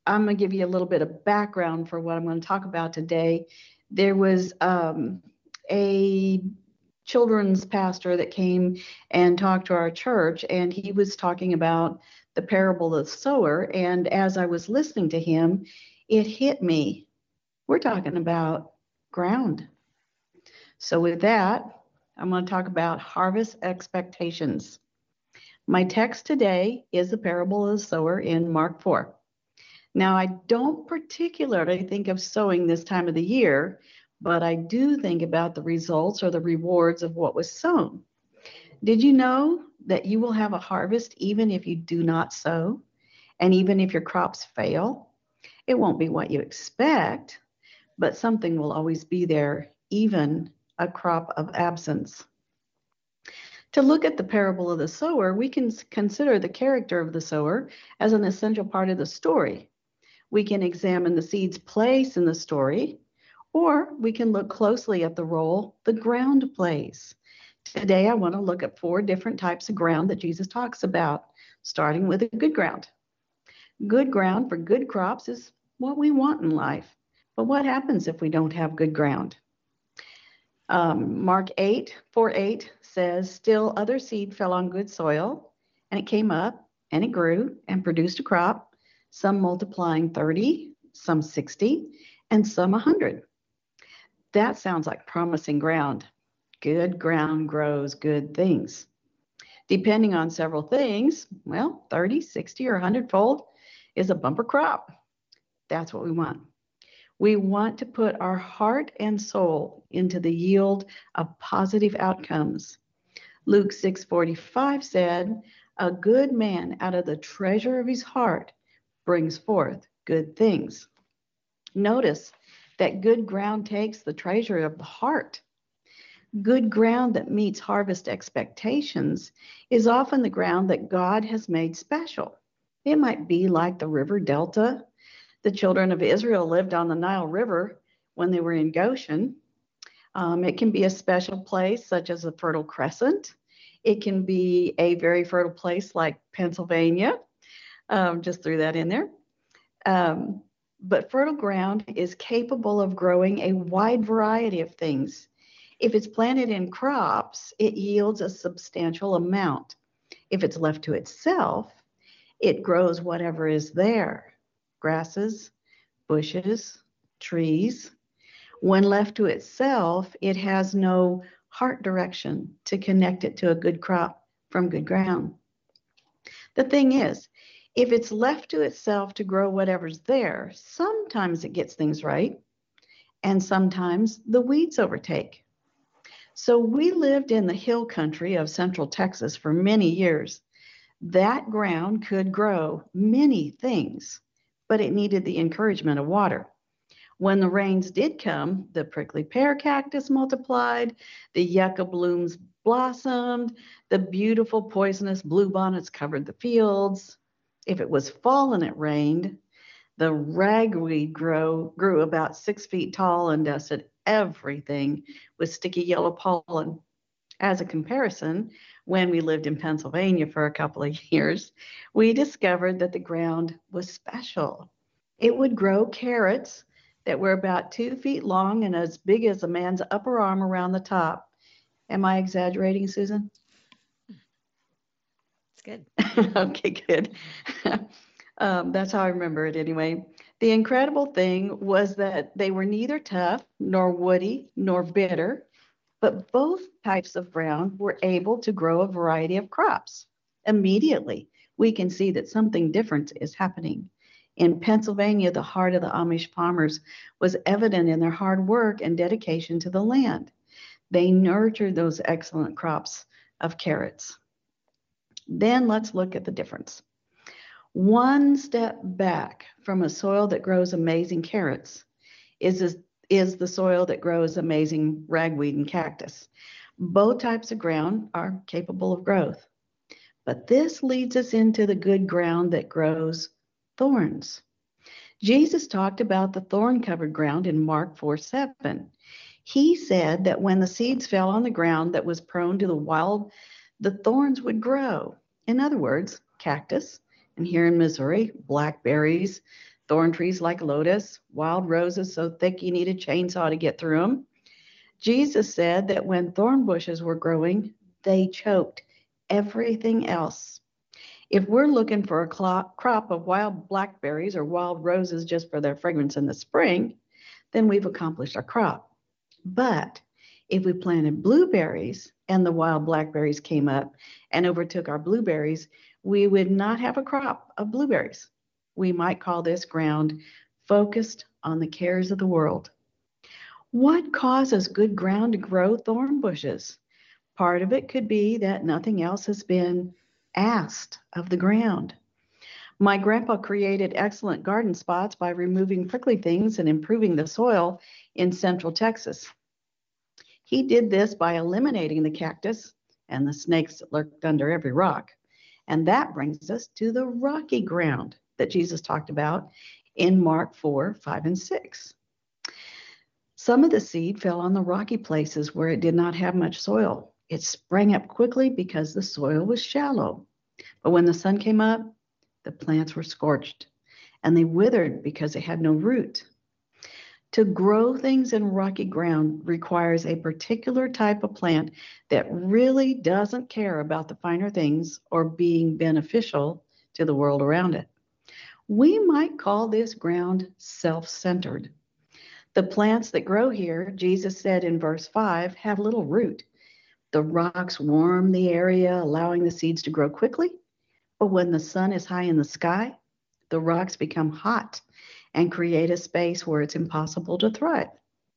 I'm going to give you a little bit of background for what I'm going to talk about today. There was a children's pastor that came and talked to our church, and he was talking about the parable of the sower. And as I was listening to him, it hit me. We're talking about ground. So with that, I'm going to talk about harvest expectations. My text today is the parable of the sower in Mark 4. Now, I don't particularly think of sowing this time of the year, but I do think about the results or the rewards of what was sown. Did you know that you will have a harvest even if you do not sow? And even if your crops fail? It won't be what you expect, but something will always be there, even a crop of absence. To look at the parable of the sower, we can consider the character of the sower as an essential part of the story. We can examine the seed's place in the story, or we can look closely at the role the ground plays. Today, I want to look at 4 different types of ground that Jesus talks about, starting with a good ground. Good ground for good crops is what we want in life. But what happens if we don't have good ground? Mark 4:8 says, "Still other seed fell on good soil, and it came up, and it grew, and produced a crop, some multiplying 30, some 60, and some 100. That sounds like promising ground. Good ground grows good things. Depending on several things, 30, 60, or 100-fold is a bumper crop. That's what we want. We want to put our heart and soul into the yield of positive outcomes. Luke 6:45 said, "A good man out of the treasure of his heart brings forth good things." Notice that good ground takes the treasure of the heart. Good ground that meets harvest expectations is often the ground that God has made special. It might be like the river delta. The children of Israel lived on the Nile River when they were in Goshen. It can be a special place, such as a Fertile Crescent. It can be a very fertile place like Pennsylvania. Just threw that in there. But fertile ground is capable of growing a wide variety of things. If it's planted in crops, it yields a substantial amount. If it's left to itself, it grows whatever is there. Grasses, bushes, trees. When left to itself, it has no heart direction to connect it to a good crop from good ground. The thing is, if it's left to itself to grow whatever's there, sometimes it gets things right, and sometimes the weeds overtake. So we lived in the hill country of central Texas for many years. That ground could grow many things, but it needed the encouragement of water. When the rains did come, the prickly pear cactus multiplied, the yucca blooms blossomed, the beautiful poisonous bluebonnets covered the fields. If it was fall and it rained, the ragweed grew about 6 feet tall and dusted everything with sticky yellow pollen. As a comparison, when we lived in Pennsylvania for a couple of years, we discovered that the ground was special. It would grow carrots that were about 2 feet long and as big as a man's upper arm around the top. Am I exaggerating, Susan? It's good. Okay, good. That's how I remember it anyway. The incredible thing was that they were neither tough, nor woody, nor bitter, but both types of ground were able to grow a variety of crops. Immediately, we can see that something different is happening. In Pennsylvania, the heart of the Amish farmers was evident in their hard work and dedication to the land. They nurtured those excellent crops of carrots. Then let's look at the difference. One step back from a soil that grows amazing carrots is the soil that grows amazing ragweed and cactus. Both types of ground are capable of growth. But this leads us into the good ground that grows thorns. Jesus talked about the thorn-covered ground in Mark 4:7. He said that when the seeds fell on the ground that was prone to the wild, the thorns would grow. In other words, cactus, and here in Missouri, blackberries, thorn trees like lotus, wild roses so thick you need a chainsaw to get through them. Jesus said that when thorn bushes were growing, they choked everything else. If we're looking for a crop of wild blackberries or wild roses just for their fragrance in the spring, then we've accomplished our crop. But if we planted blueberries and the wild blackberries came up and overtook our blueberries, we would not have a crop of blueberries. We might call this ground focused on the cares of the world. What causes good ground to grow thorn bushes? Part of it could be that nothing else has been asked of the ground. My grandpa created excellent garden spots by removing prickly things and improving the soil in central Texas. He did this by eliminating the cactus and the snakes that lurked under every rock. And that brings us to the rocky ground that Jesus talked about in Mark 4, 5, and 6. Some of the seed fell on the rocky places where it did not have much soil. It sprang up quickly because the soil was shallow. But when the sun came up, the plants were scorched, and they withered because they had no root. To grow things in rocky ground requires a particular type of plant that really doesn't care about the finer things or being beneficial to the world around it. We might call this ground self-centered. The plants that grow here, Jesus said in verse 5, have little root. The rocks warm the area, allowing the seeds to grow quickly. But when the sun is high in the sky, the rocks become hot and create a space where it's impossible to thrive.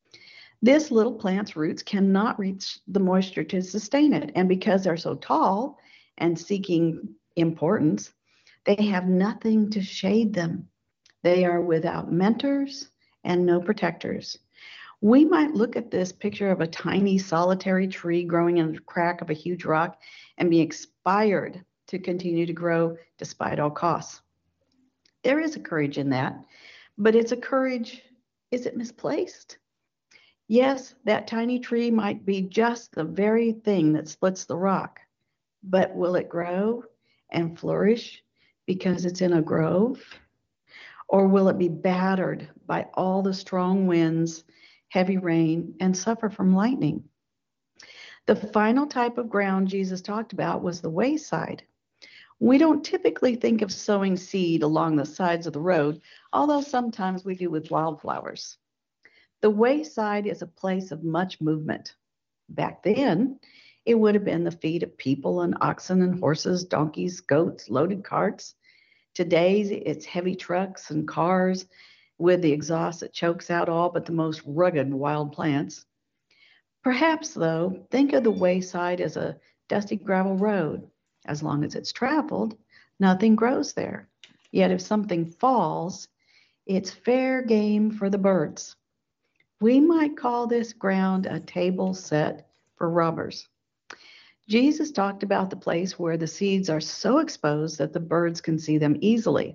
This little plant's roots cannot reach the moisture to sustain it. And because they're so tall and seeking importance, they have nothing to shade them. They are without mentors and no protectors. We might look at this picture of a tiny solitary tree growing in the crack of a huge rock and be inspired to continue to grow despite all costs. There is a courage in that, but is it misplaced? Yes, that tiny tree might be just the very thing that splits the rock, but will it grow and flourish because it's in a grove? Or will it be battered by all the strong winds, heavy rain, and suffer from lightning? The final type of ground Jesus talked about was the wayside. We don't typically think of sowing seed along the sides of the road, although sometimes we do with wildflowers. The wayside is a place of much movement. Back then, it would have been the feet of people and oxen and horses, donkeys, goats, loaded carts. Today, it's heavy trucks and cars with the exhaust that chokes out all but the most rugged wild plants. Perhaps, though, think of the wayside as a dusty gravel road. As long as it's traveled, nothing grows there. Yet if something falls, it's fair game for the birds. We might call this ground a table set for robbers. Jesus talked about the place where the seeds are so exposed that the birds can see them easily.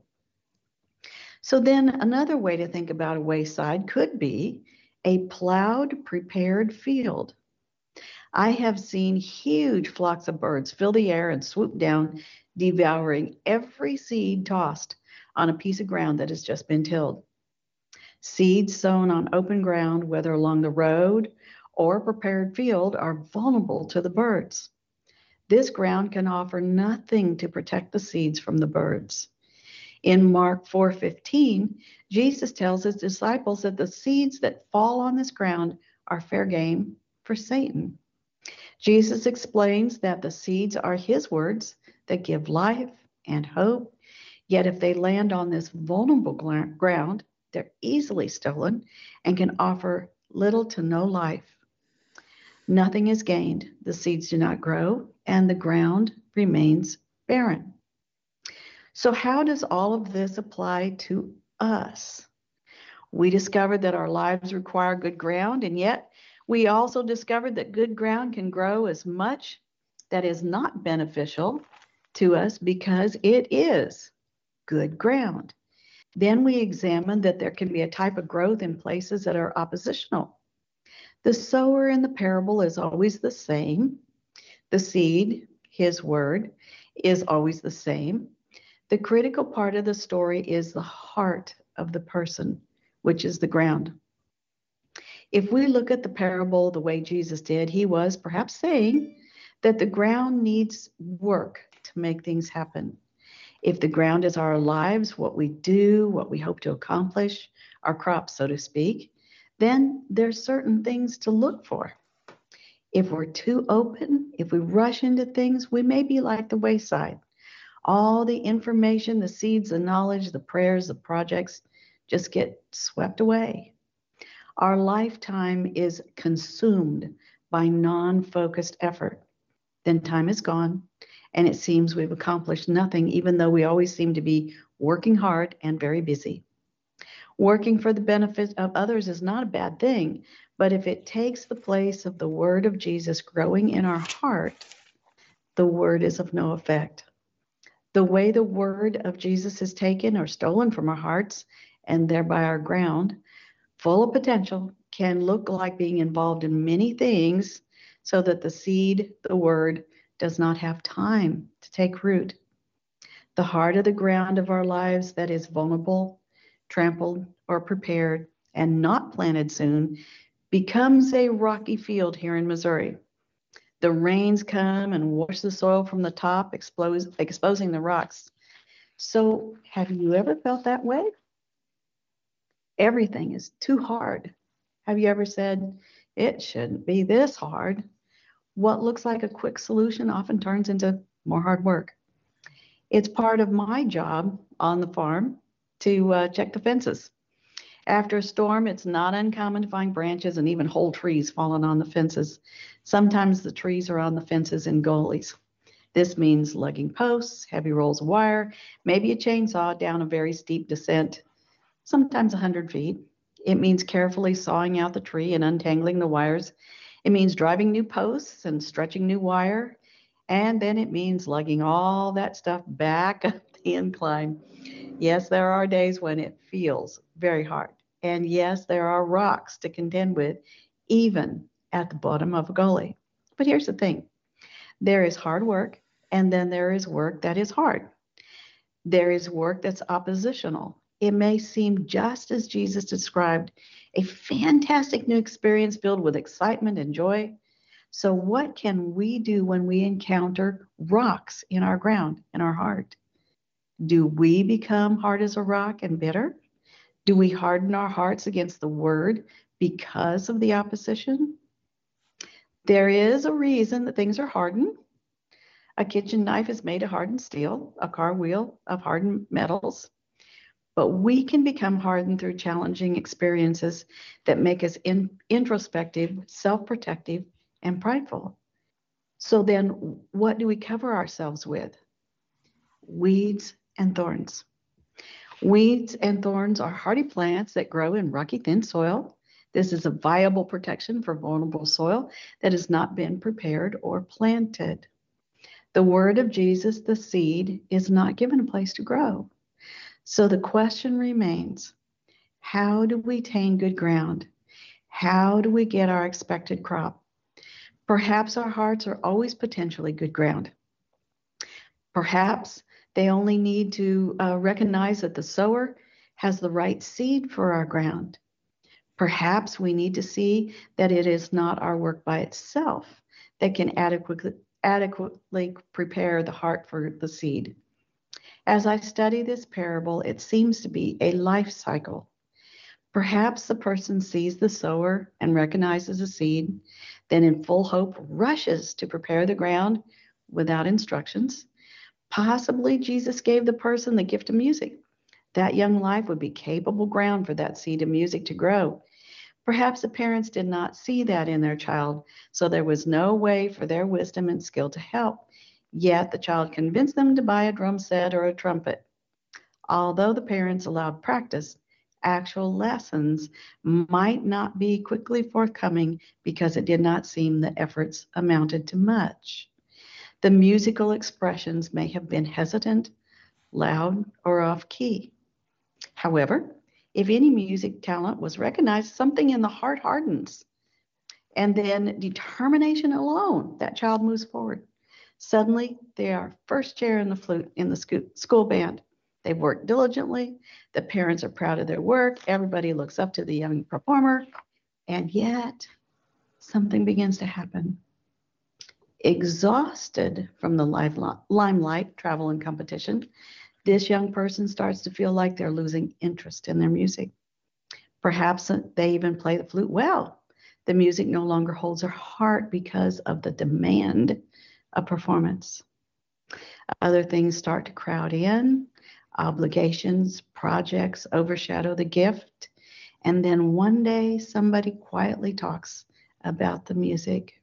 So then another way to think about a wayside could be a plowed, prepared field. I have seen huge flocks of birds fill the air and swoop down, devouring every seed tossed on a piece of ground that has just been tilled. Seeds sown on open ground, whether along the road or a prepared field, are vulnerable to the birds. This ground can offer nothing to protect the seeds from the birds. In Mark 4:15, Jesus tells his disciples that the seeds that fall on this ground are fair game for Satan. Jesus explains that the seeds are his words that give life and hope. Yet if they land on this vulnerable ground, they're easily stolen and can offer little to no life. Nothing is gained. The seeds do not grow, and the ground remains barren. So how does all of this apply to us? We discovered that our lives require good ground, and yet we also discovered that good ground can grow as much that is not beneficial to us because it is good ground. Then we examined that there can be a type of growth in places that are oppositional. The sower in the parable is always the same. The seed, his word, is always the same. The critical part of the story is the heart of the person, which is the ground. If we look at the parable the way Jesus did, he was perhaps saying that the ground needs work to make things happen. If the ground is our lives, what we do, what we hope to accomplish, our crops, so to speak, then there's certain things to look for. If we're too open, if we rush into things, we may be like the wayside. All the information, the seeds, the knowledge, the prayers, the projects just get swept away. Our lifetime is consumed by non-focused effort. Then time is gone, and it seems we've accomplished nothing, even though we always seem to be working hard and very busy. Working for the benefit of others is not a bad thing, but if it takes the place of the word of Jesus growing in our heart, the word is of no effect. The way the word of Jesus is taken or stolen from our hearts and thereby our ground, full of potential, can look like being involved in many things so that the seed, the word, does not have time to take root. The heart of the ground of our lives that is vulnerable, trampled, or prepared, and not planted soon, becomes a rocky field here in Missouri. The rains come and wash the soil from the top, exposing the rocks. So, have you ever felt that way? Everything is too hard. Have you ever said, it shouldn't be this hard? What looks like a quick solution often turns into more hard work. It's part of my job on the farm to check the fences. After a storm, it's not uncommon to find branches and even whole trees fallen on the fences. Sometimes the trees are on the fences in gullies. This means lugging posts, heavy rolls of wire, maybe a chainsaw down a very steep descent, sometimes 100 feet. It means carefully sawing out the tree and untangling the wires. It means driving new posts and stretching new wire. And then it means lugging all that stuff back up the incline. Yes, there are days when it feels very hard. And yes, there are rocks to contend with, even at the bottom of a gully. But here's the thing. There is hard work, and then there is work that is hard. There is work that's oppositional. It may seem, just as Jesus described, a fantastic new experience filled with excitement and joy. So what can we do when we encounter rocks in our ground, in our heart? Do we become hard as a rock and bitter? Do we harden our hearts against the word because of the opposition? There is a reason that things are hardened. A kitchen knife is made of hardened steel, a car wheel of hardened metals. But we can become hardened through challenging experiences that make us introspective, self-protective, and prideful. So then what do we cover ourselves with? Weeds and thorns. Weeds and thorns are hardy plants that grow in rocky, thin soil. This is a viable protection for vulnerable soil that has not been prepared or planted. The word of Jesus, the seed, is not given a place to grow. So the question remains, how do we attain good ground? How do we get our expected crop? Perhaps our hearts are always potentially good ground. Perhaps they only need to recognize that the sower has the right seed for our ground. Perhaps we need to see that it is not our work by itself that can adequately prepare the heart for the seed. As I study this parable, it seems to be a life cycle. Perhaps the person sees the sower and recognizes the seed, then in full hope rushes to prepare the ground without instructions. Possibly Jesus gave the person the gift of music. That young life would be capable ground for that seed of music to grow. Perhaps the parents did not see that in their child, so there was no way for their wisdom and skill to help. Yet the child convinced them to buy a drum set or a trumpet. Although the parents allowed practice, actual lessons might not be quickly forthcoming because it did not seem the efforts amounted to much. The musical expressions may have been hesitant, loud, or off key. However, if any music talent was recognized, something in the heart hardens. And then determination alone, that child moves forward. Suddenly, they are first chair in the flute in the school band. They've worked diligently. The parents are proud of their work. Everybody looks up to the young performer. And yet, something begins to happen. Exhausted from the limelight, travel, and competition, this young person starts to feel like they're losing interest in their music. Perhaps they even play the flute well. The music no longer holds their heart because of the demand of performance. Other things start to crowd in. Obligations, projects overshadow the gift. And then one day, somebody quietly talks about the music.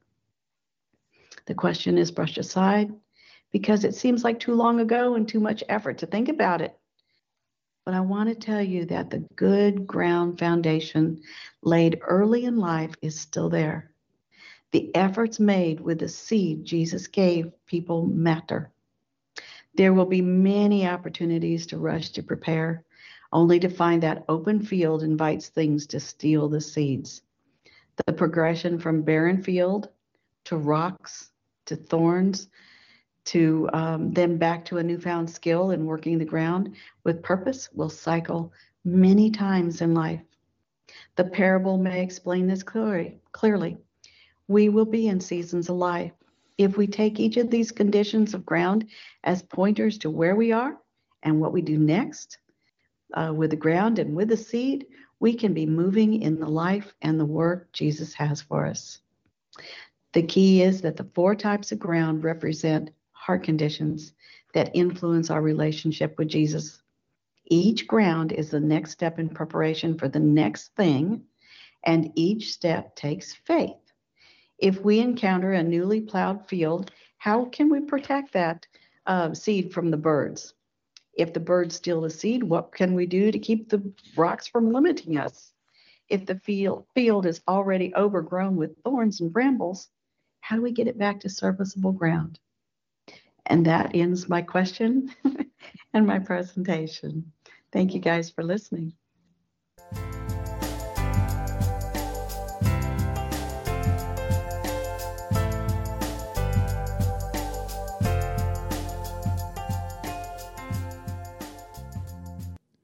The question is brushed aside because it seems like too long ago and too much effort to think about it. But I want to tell you that the good ground foundation laid early in life is still there. The efforts made with the seed Jesus gave people matter. There will be many opportunities to rush to prepare, only to find that open field invites things to steal the seeds. The progression from barren field to rocks to thorns to then back to a newfound skill in working the ground with purpose will cycle many times in life. The parable may explain this clearly. We will be in seasons of life. If we take each of these conditions of ground as pointers to where we are and what we do next with the ground and with the seed, we can be moving in the life and the work Jesus has for us. The key is that the 4 types of ground represent heart conditions that influence our relationship with Jesus. Each ground is the next step in preparation for the next thing, and each step takes faith. If we encounter a newly plowed field, how can we protect that seed from the birds? If the birds steal the seed, what can we do to keep the rocks from limiting us? If the field is already overgrown with thorns and brambles, how do we get it back to serviceable ground? And that ends my question and my presentation. Thank you guys for listening.